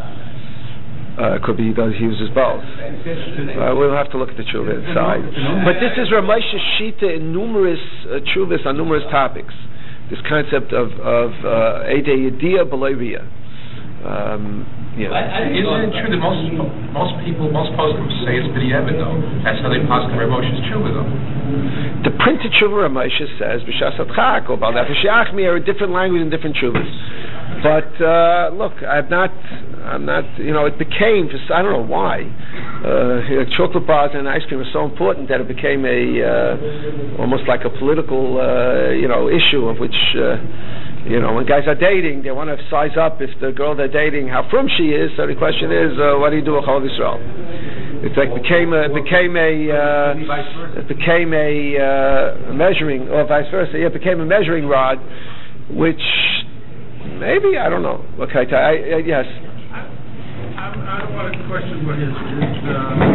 Uh, could be he does he uses both. Uh, we'll have to look at the tshuva inside. But this is Ramesh's shita in numerous uh, tshuvas on numerous topics. This concept of of Eidei Yediyah B'loi Riyah. Um, yeah. Isn't it true that most most people, most poskim say it's B'di Evid though? That's how they poskim Ramesh's tshuva though. The printed tshuva Ramesha says B'shas Adchak or Baal Nefesh Yachmi are a different language and different tshuvas. But uh, look, I'm not, I'm not. You know, it became just I don't know why. Uh, chocolate bars and ice cream are so important that it became a uh, almost like a political, uh, you know, issue of which. Uh, You know, when guys are dating, they want to size up if the girl they're dating, how frum she is. So the question is, uh, what do you do with Chol Yisrael? It's like became a became a uh, it became a uh, measuring, or vice versa. Yeah, it became a measuring rod, which maybe I don't know. Okay, I, I, yes. I, I don't want to question what his, his uh,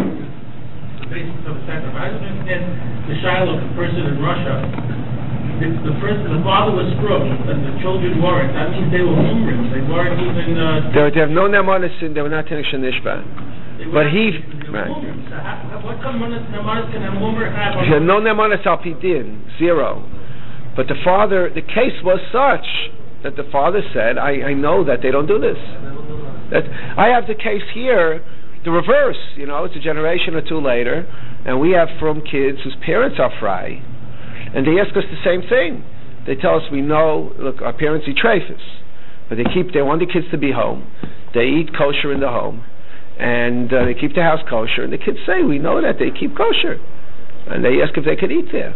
the basis of the sacrifice. I don't understand the Shiloh person in Russia. The, the person, the father was struck, and the children weren't. That means they were humorous. They weren't even. Uh, they, they have no nemanis, they were not Tenech Shenishba. But he, right. So how, what come nemanis can a woman have? He had no nemanis al pidin, zero. But the father, the case was such that the father said, "I, I know that they don't do this." That I have the case here, the reverse. You know, it's a generation or two later, and we have from kids whose parents are fry. And they ask us the same thing. They tell us, we know, look, our parents eat treifus, but they keep, they want the kids to be home. They eat kosher in the home. and uh, they keep the house kosher, and the kids say, we know that they keep kosher, and they ask if they could eat there.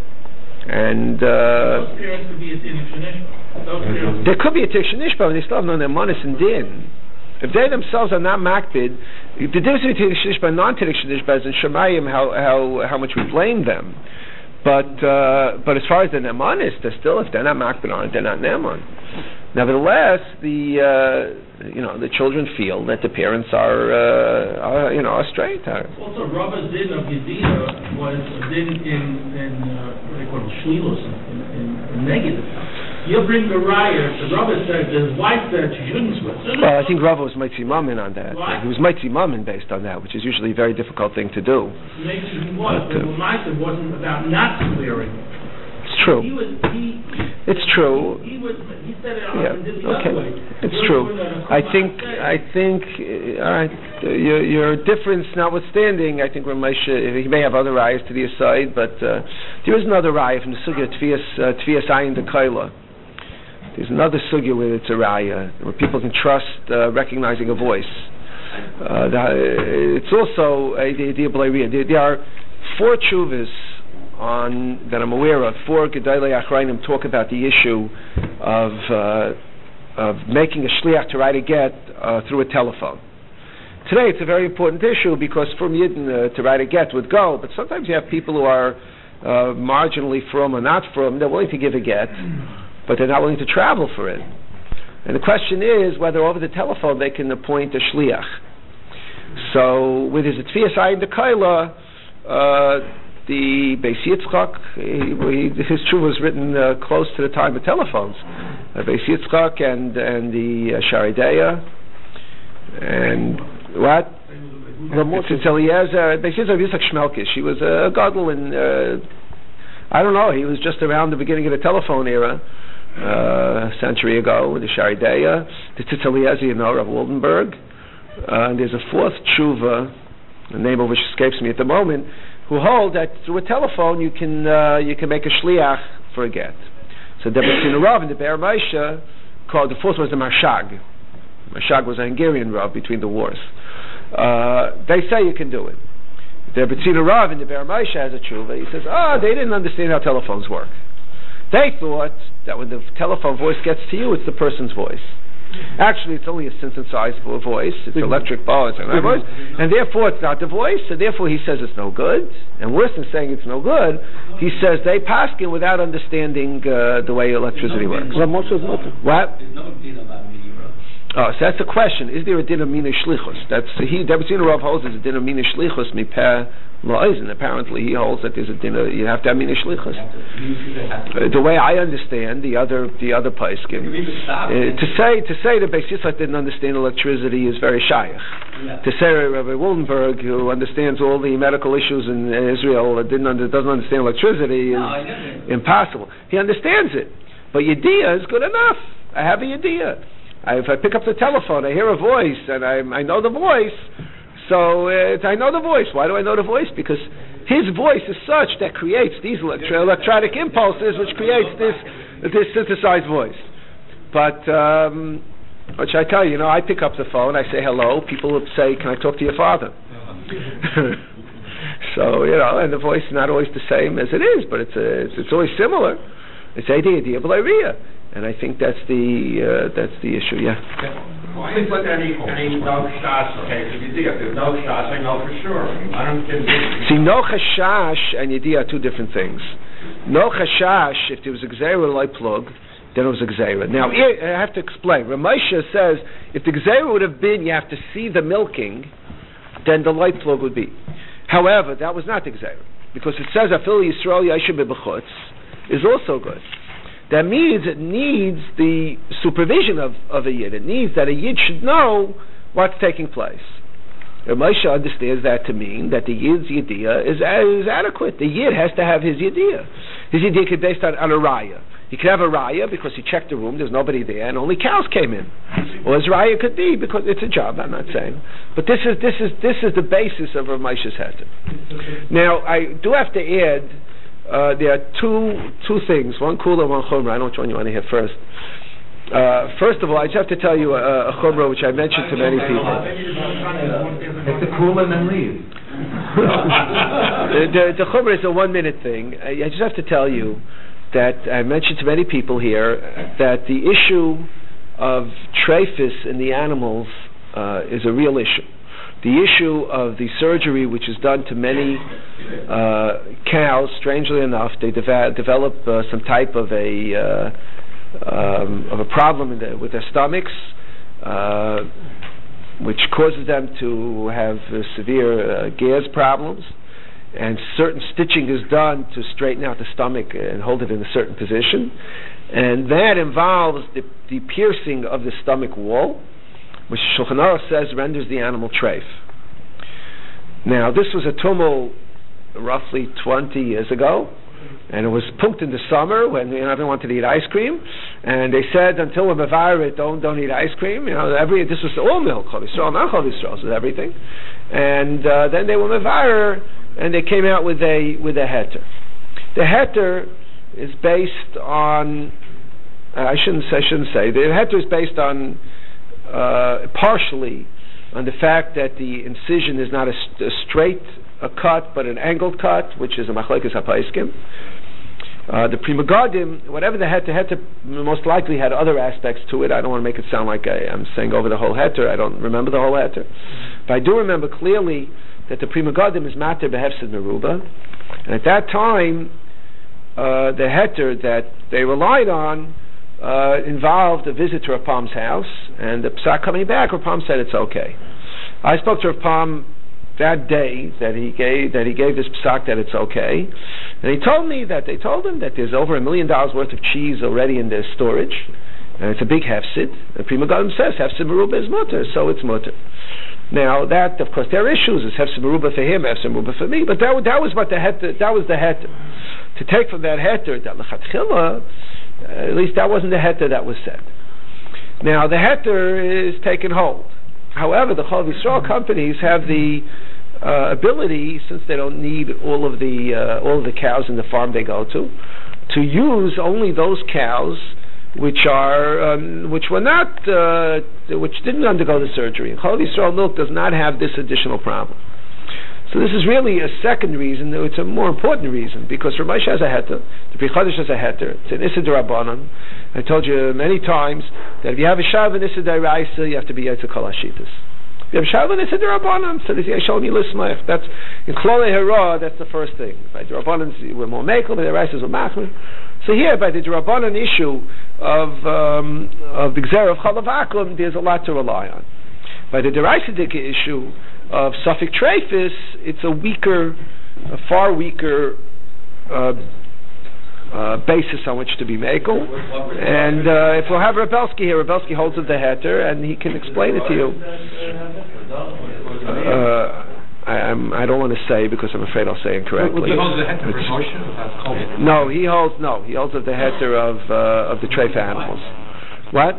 And uh, those parents could be a Tinnik Shenishba. Those parents. There could be a Tinnik Shenishba, but they still have no nemanis and din. If they themselves are not makbid, the difference between Tinnik Shenishba and non-Tinnik Shenishba is in Shemayim how how how much we blame them. But uh, but as far as the nemanis, they're still, if they're not makbid on it, they're not neman. Nevertheless, the uh, you know the children feel that the parents are, uh, are you know are straight. Are. Also, Rabba's din of Yediyah was a din in in uh, what they call it, shlilos, in, in, in negative. You bring the raya. The Rabba said his wife said she shouldn't switch. Well, I think Rabba was Mitzi Mamin on that. What? He was Mitzi Mamin based on that, which is usually a very difficult thing to do. Maybe he was, but the Maisa wasn't about not swearing. It's true. He was he. It's true. He, he was. He said it Yeah. on the Okay. other way. It's true. I think. I think. Uh, all right. Uh, your your difference notwithstanding, I think Ramesha, he may have other ayahs to the aside, but uh, there is another ayah from the sugya Tvias uh, Tvias Ayin Dekaila. There's another sugya where it's a raya, where people can trust uh, recognizing a voice. Uh, that, it's also a the idea there, there are four tshuvas on that I'm aware of. Four Gedolei Achrayim talk about the issue of uh, of making a shliach to write a get uh, through a telephone. Today it's a very important issue because from Yidden uh, to write a get would go, but sometimes you have people who are uh, marginally from or not from, they're willing to give a get, but they're not willing to travel for it. And the question is whether over the telephone they can appoint a shliach. So with his Tvias Ayin Dekaila, uh, the Beis Yitzchak, he, he, his truth was written uh, close to the time of telephones. Uh, Beis Yitzchak and and the uh, Sharideya, and what? It's Eliezer. Beis Yitzchak Yitzchak Shmelkish. He was a gadol, and uh, I don't know. He was just around the beginning of the telephone era. Uh, a century ago with the Sharideya, the Tzitz Eliezer, you know, Rav Wildenberg, uh, and there's a fourth tshuva, the name of which escapes me at the moment, who hold that through a telephone you can uh, you can make a shliach for a get. So the Betzina Rav and the Be'er Moshe called, the fourth was the Marshag. Marshag was a Hungarian Rav between the wars. Uh, they say you can do it. The Betzina Rav and the Be'er Moshe has a tshuva. He says, oh, they didn't understand how telephones work. They thought that when the telephone voice gets to you, it's the person's voice. Actually, it's only a synthesizable voice. It's electric bars and that voice, and therefore it's not the voice. So therefore, he says it's no good. And worse than saying it's no good, he says they paskin without understanding uh, the way electricity works. What? Oh, so that's the question. Is there a din of mina shlichus? That's he. Debetzina Rav holds there's a din of mina shlichus mipeh la'ozen. Apparently, he holds that there's a din of, you have to have mina shlichus. Uh, the way I understand the other the other poskim, uh, to say to say that Beis Yitzchak didn't understand electricity is very shaykh. Yeah. To say Rabbi Wildenberg, who understands all the medical issues in, in Israel, didn't under, doesn't understand electricity is no, impossible. He understands it, but yediyah is good enough. I have a yediyah. I, if I pick up the telephone, I hear a voice, and I, I know the voice, so uh, I know the voice. Why do I know the voice? Because his voice is such that creates these electro- electronic impulses, which creates this this synthesized voice. But, um, what should I tell you? You know, I pick up the phone, I say hello, people will say, can I talk to your father? So, you know, and the voice is not always the same as it is, but it's a, it's, it's always similar. It's Eidi Eidi B'Leiriyah. And I think that's the uh, that's the issue. Yeah. Why is it any any no shas? Okay, if you dig up no shas, I know for sure. I don't get it. See, no chashash and yediyah are two different things. No chashash, if there was a gzeira light plug, then it was a gzeira. Now I have to explain. Ramesha says if the gzeira would have been you have to see the milking, then the light plug would be. However, that was not the gzeira because it says afil Yisrael yashem b'chutz is also good. That means it needs the supervision of, of a Yid. It needs that a Yid should know what's taking place. And Moshe understands that to mean that the Yid's Yediyah is, is adequate. The Yid has to have his Yediyah. His Yediyah could be based on, on a Raya. He could have a Raya because he checked the room, there's nobody there, and only cows came in. Or his Raya could be because it's a job, I'm not saying. But this is this is this is the basis of Rav Moshe's Heter. Now, I do have to add Uh, there are two two things, one kula, one chumrah. I don't know which one you want to hear first. Uh, first of all, I just have to tell you a, a chumrah which I mentioned to many people. It's a cool and then leave. the, the, the chumrah is a one-minute thing. I, I just have to tell you that I mentioned to many people here that the issue of trephis in the animals uh, is a real issue. The issue of the surgery which is done to many uh, cows, strangely enough, they deva- develop uh, some type of a uh, um, of a problem in the, with their stomachs, uh, which causes them to have uh, severe uh, gas problems, and certain stitching is done to straighten out the stomach and hold it in a certain position, and that involves the, the piercing of the stomach wall, which Shulchan Aruch says renders the animal treif. Now, this was a tumult roughly twenty years ago, and it was punked in the summer when you know, everyone wanted to eat ice cream, and they said until we're mevarit, don't don't eat ice cream. You know, every this was all milk, Chol Yisrael, not Chol Yisrael, so everything. And uh, then they were mevarer, and they came out with a with a heter. The heter is based on uh, I shouldn't say, I shouldn't say the heter is based on uh, partially on the fact that the incision is not a, st- a straight a cut, but an angled cut, which is a machlekes hapaiskim. Uh, the Pri Megadim, whatever the heter, heter most likely had other aspects to it. I don't want to make it sound like I, I'm saying over the whole heter. I don't remember the whole heter, but I do remember clearly that the Pri Megadim is mater behefsid meruba, and at that time, uh, the heter that they relied on uh, involved a visit to Rav Palm's house, and the psak coming back, Rav Palm said it's okay. I spoke to Rav Palm that day that he gave that he gave this psak that it's okay, and he told me that they told him that there's over a million dollars worth of cheese already in their storage, and it's a big hefsid. The Pri Megadim says hefsid meruba is mutter, so it's mutter. Now that, of course, there are issues. It's hefsid meruba for him, hefsid meruba for me, but that that was what the heter, that was the heter. To take from that heter that lechatchila, uh, at least that wasn't the heter that was said. Now the heter is taken hold. However, the Chol Yisrael companies have the uh, ability, since they don't need all of the uh, all of the cows in the farm they go to, to use only those cows which are um, which were not uh, which didn't undergo the surgery. Chol Yisrael milk does not have this additional problem. So this is really a second reason. It's a more important reason, because Rav Moshe has a heter, the Pri Chodesh has a heter. It's an Issa d'Rabbanan. I told you many times that if you have a shav and Issa d'Oraisa, you have to be Yotze Kol Hashitas. If you have a shav and Issa d'Rabbanan, so this is Yeshoni Lismach. That's in Klolei Hara. That's the first thing. By d'Rabbanan, we're more mekel, by the Oraisa we're machmer. So here, by the d'Rabbanan issue of um, of the Gzera of Chalav Aklum, there's a lot to rely on. By the d'Oraisidik issue of Suffolk Trephis, it's a weaker, a far weaker uh, uh, basis on which to be makel. And uh, if we'll have Rebelsky here, Rebelsky holds of the heter, and he can explain it to you. Uh, I, I'm, I don't want to say because I'm afraid I'll say incorrectly. He holds the heter for Moshe? No, he holds no. He holds of the heter of uh, of the treif animals. What?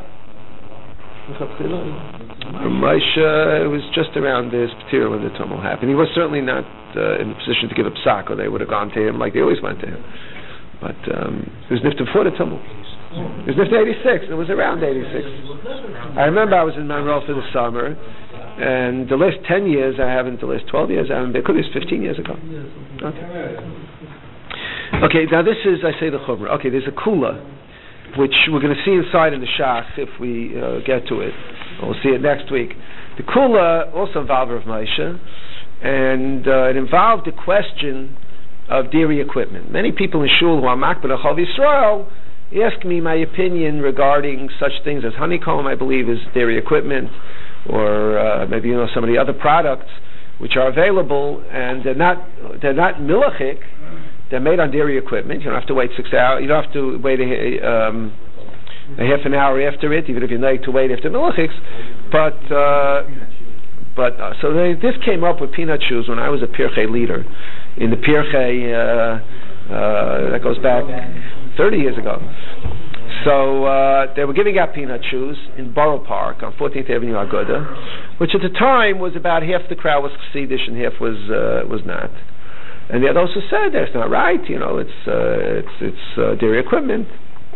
Moshe, it was just around this material when the tumult happened. He was certainly not uh, in a position to give a psak, or they would have gone to him like they always went to him. But um, it was nifted before the tumult. It was nifted eighty-six. It was around eighty-six. I remember I was in Monroe for the summer, and the last ten years I haven't, the last twelve years I haven't been. It could be fifteen years ago. Okay. Okay, now this is, I say the chumrah. Okay, there's a kula, which we're going to see inside in the shach if we uh, get to it. We'll see it next week. The kula also involved Rav Moshe, and uh, it involved the question of dairy equipment. Many people in shul who are makbid of Chol Yisrael ask me my opinion regarding such things as honeycomb, I believe, is dairy equipment, or uh, maybe you know some of the other products which are available, and they're not they're not milachik. They're made on dairy equipment. You don't have to wait six hours. You don't have to wait a, um, a half an hour after it, even if you need to wait after milachiks. But uh, but uh, so they, this came up with peanut shoes when I was a Pirchei leader in the Pirchei. Uh, uh, that goes back thirty years ago. So uh, they were giving out peanut shoes in Borough Park on fourteenth Avenue Aguda, which at the time was about half the crowd was Chassidish and half was uh, was not. And the others who said that's not right, you know, it's uh, it's it's uh, dairy equipment.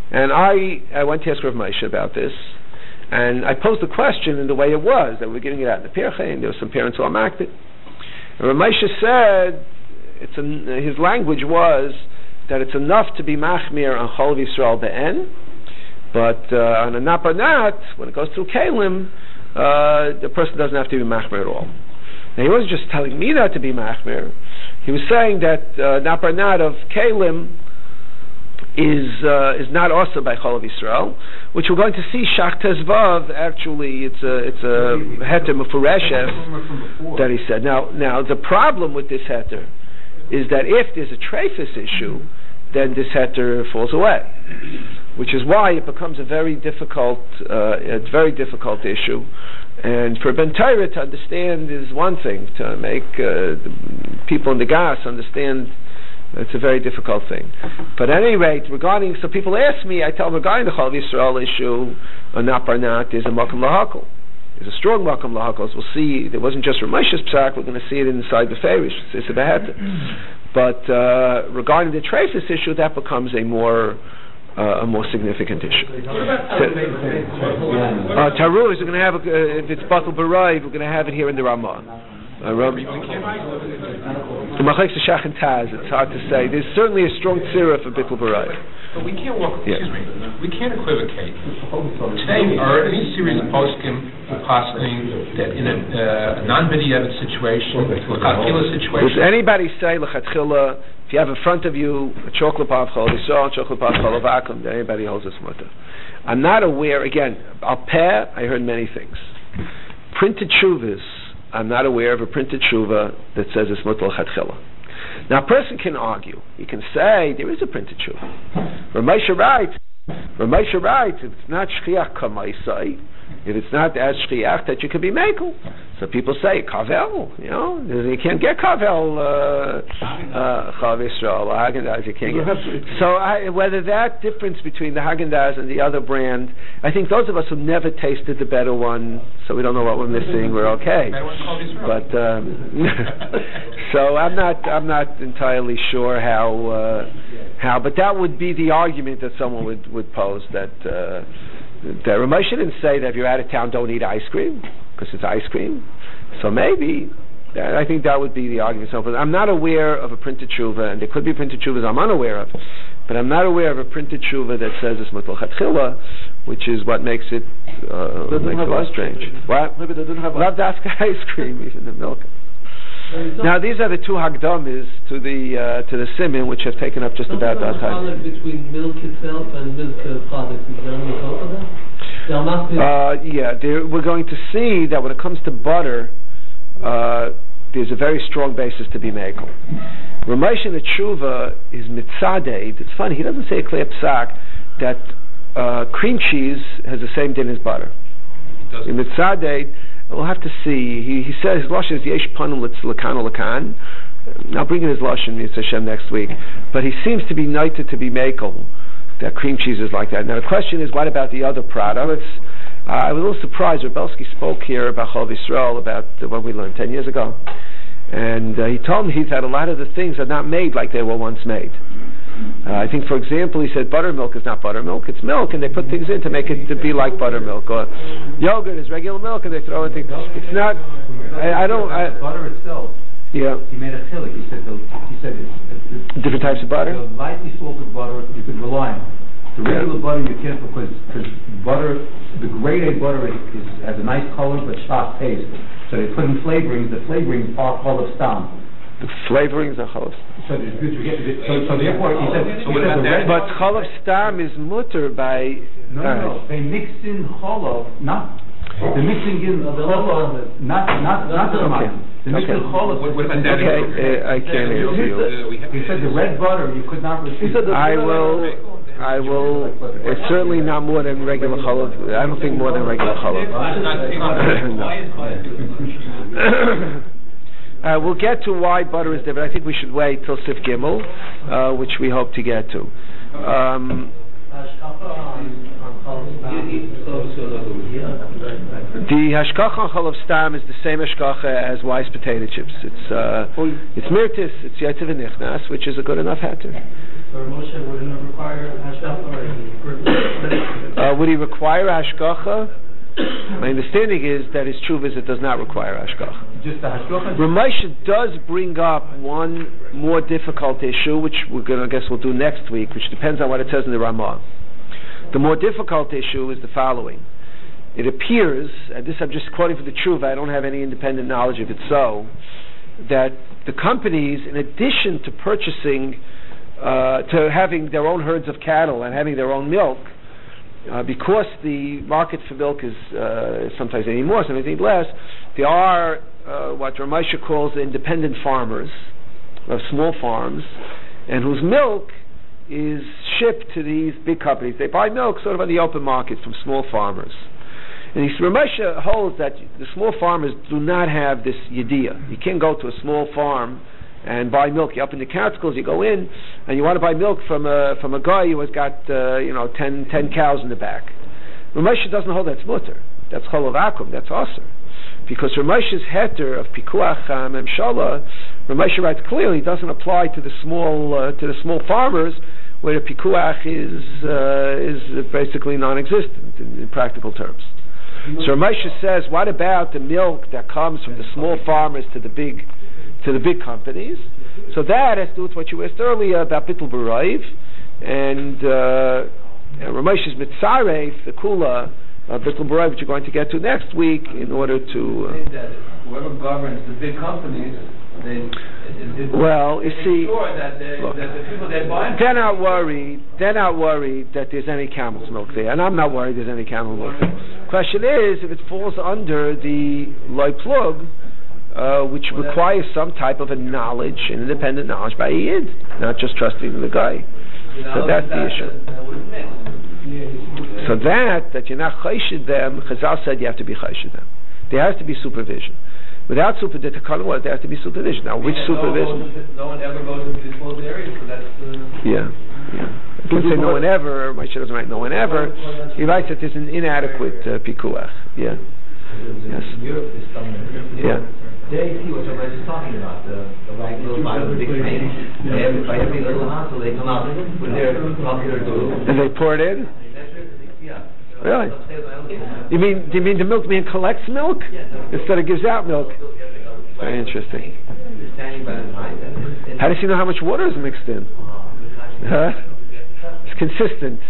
And I, I went to ask Rav Moshe about this, and I posed the question in the way it was, that we're getting it out in the Pirchei, and there were some parents who amaked it. And Rav Moshe said, it's an, his language was that it's enough to be machmir on Chol Yisrael be'en, but uh, on a naparnat, when it goes through Kalim, uh, the person doesn't have to be machmir at all. Now he wasn't just telling me not to be machmir, he was saying that uh, naparnat of Kalim is uh, is not also by Chol Yisrael, which we're going to see Shach Tezvav. Actually, it's a it's a heter mefureshes that he said. Now, now the problem with this heter is that if there's a treifus issue, then this heter falls away, which is why it becomes a very difficult uh, a very difficult issue. And for Ben Torah to understand is one thing; to make uh, the people in the gas understand, it's a very difficult thing. But at any rate, regarding, so people ask me, I tell them regarding the Chol Yisrael issue, or not or not, there's a Makam Lahakol. There's a strong Makam Lahakol. We'll see, it wasn't just Ramesh's Psak, we're going to see it inside the Farish, it's a Beheta. But uh, regarding the Treifus issue, that becomes a more uh, a more significant issue. Uh, Taru is going to have, a, uh, if it's Batal Barai, we're going to have it here in the Ramah. Uh, Ram- the Machlekes Shach and Taz, it's hard to say. There's certainly a strong tzira for Bittul Barai. But we can't walk, Yeah. excuse me, we can't equivocate. Today, are any series of poskim positing that in a uh, non-b'diavad situation, a chakila situation? Does anybody say, l'chatchila, if you have in front of you a chocolate bar of Chol Yisrael, chocolate bar of Chol Avakum, that anybody holds this mutter? I'm not aware, again, al peh, I heard many things. Printed shuvas, I'm not aware of a printed shuva that says it's mutal chatchila. Now, a person can argue. He can say there is a printed shuva. Ramesha writes, Ramesha writes, if it's not shchiach kamaisai, if it's not as shchiach that you can be mekel. So people say kavel, you know, you can't get kavel Chol Yisrael or Haagen-Dazs. You can't get. So I, whether that difference between the Haagen-Dazs and the other brand, I think those of us who never tasted the better one, so we don't know what we're missing, we're okay. But um, so I'm not I'm not entirely sure how uh, how, but that would be the argument that someone would, would pose that. Uh, The Ramesh didn't say that if you're out of town, don't eat ice cream because it's ice cream. So maybe, I think that would be the argument. So, but I'm not aware of a printed tshuva, and there could be printed tshuvas I'm unaware of, but I'm not aware of a printed tshuva that says it's mutal chatchila, which is what makes it uh, makes it less strange. What? Maybe they didn't have Love dafka ice cream, even the milk. Now these are the two hagdamis to the uh, to the simin, which have taken up just about that time. Between milk itself and milk products, is there any thought of that? There must be. Uh, yeah, there, we're going to see that when it comes to butter, uh, there's a very strong basis to be mekel. Ramesh in the tshuva is mitzadeh. It's funny, he doesn't say a clear psak that uh, cream cheese has the same din as butter. In mitzadeh. We'll have to see. He, he says his lashon is yesh panum l'kan l'kan. I'll bring in his lashon Mitzvah Hashem next week. But he seems to be knighted to be mekel. That cream cheese is like that. Now the question is, what about the other products? Uh, I was a little surprised. Rebelsky spoke here about Chol Yisrael, about uh, what we learned ten years ago, and uh, he told me that a lot of the things are not made like they were once made. Uh, I think, for example, he said buttermilk is not buttermilk; it's milk, and they put things in to make it to be like buttermilk. Or yogurt is regular milk, and they throw in things. It's not. I, I don't. I, butter itself. Yeah. He made a chilik. He said. The, he said it's, it's, different types of butter. The lightly salted butter you can rely on. The regular yeah. butter you can't because because butter, the grade A butter is, is has a nice color but sharp taste. So they put in flavorings. The flavorings are Chol Stam. The flavorings are Chol Stam. So, so, so therefore, he said. So he said that but Chol Stam is mutter by. No, no, no. They mix in cholov, not. They're mixing in cholov, not not not the okay. They're mixing okay. cholov. What, what about that? Okay, uh, I can't answer you. He said the red butter you could not receive. I will. I will. It's certainly not more than regular cholov. I don't think more than regular cholov. Uh, we'll get to why butter is different. I think we should wait till Sif Gimel, uh, which we hope to get to. Um, the hashkacha on Chol Stam is the same hashkacha as wise potato chips. It's uh, it's mirtis, it's yetziv v'nichnas, which is a good enough hatter. So Moshe wouldn't require hashkacha. Uh, would he require hashgacha? My understanding is that his true visit does not require hashgacha. Just the hashgacha? Ramesha does bring up one more difficult issue, which we're going to, I guess we'll do next week, which depends on what it says in the Ramah. The more difficult issue is the following. It appears, and this I'm just quoting for the truth, I don't have any independent knowledge if it's so, that the companies, in addition to purchasing, uh, to having their own herds of cattle and having their own milk, uh, because the market for milk is uh, sometimes any more, sometimes any less, there are uh, what Ramesha calls independent farmers of small farms, and whose milk is shipped to these big companies. They buy milk sort of on the open market from small farmers. And he, Ramesha holds that the small farmers do not have this yediyah. You can't go to a small farm and buy milk. You're up in the Catskills, you go in, and you want to buy milk from a from a guy who has got uh, you know ten, ten cows in the back. Ramesha doesn't hold that's mutter. That's chol of akum. That's aser. Because Ramesha's heter of pikuach memshala, Ramesha writes clearly, doesn't apply to the small uh, to the small farmers, where the pikuach is uh, is basically non-existent in, in practical terms. So Ramesha says, what about the milk that comes from the small farmers to the big to the big companies? So that has to do with what you asked earlier about bittul b'raiv, and uh, and Ramesha's mitzaref, the kula uh, bittul b'raiv, which you're going to get to next week, in order to. Uh, I think that whoever governs the big companies, they. It, it, well, you see, sure that, they, look, that the people that buy. they're not worried. They're not worried that there's any camel's milk there, and I'm not worried there's any camel milk there. Question is, if it falls under the loy plug, uh, which well, requires some type of a knowledge, an independent knowledge by a yid, not just trusting the guy. So that's the issue. So that that you're not chayshid them, Chazal said you have to be chayshid them. There has to be supervision. Without supervision, there has to be supervision. Now, which yeah, supervision? No one, no one ever goes into these closed areas, so that's the... Yeah, yeah. I can say no one ever, my shit doesn't write no one ever. He writes that there's an inadequate uh, pikuach. Yeah. Yes. Yeah. There you see what somebody's talking about, the, the white little bottle, the big tank. They have, by every little house, so they come out with their popular glue. And they pour it in? Yeah. Really? You mean, do you mean the milkman collects milk instead of gives out milk? Very interesting. How does he know how much water is mixed in? Huh? It's consistent.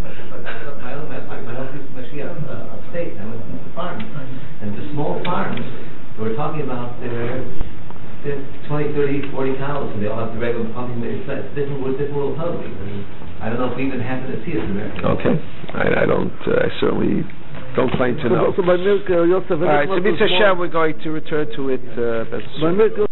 And the small farms, we're talking about their twenty, thirty, forty cows, and they all have the regular pumping. It's different with different little hubs. I don't know if we even happen to see it in America. Okay, I, I don't. Uh, I certainly don't claim to know. So, so by milk, uh, Yosef, all right, so Mitzvah Hashem, we're going to return to it. Uh,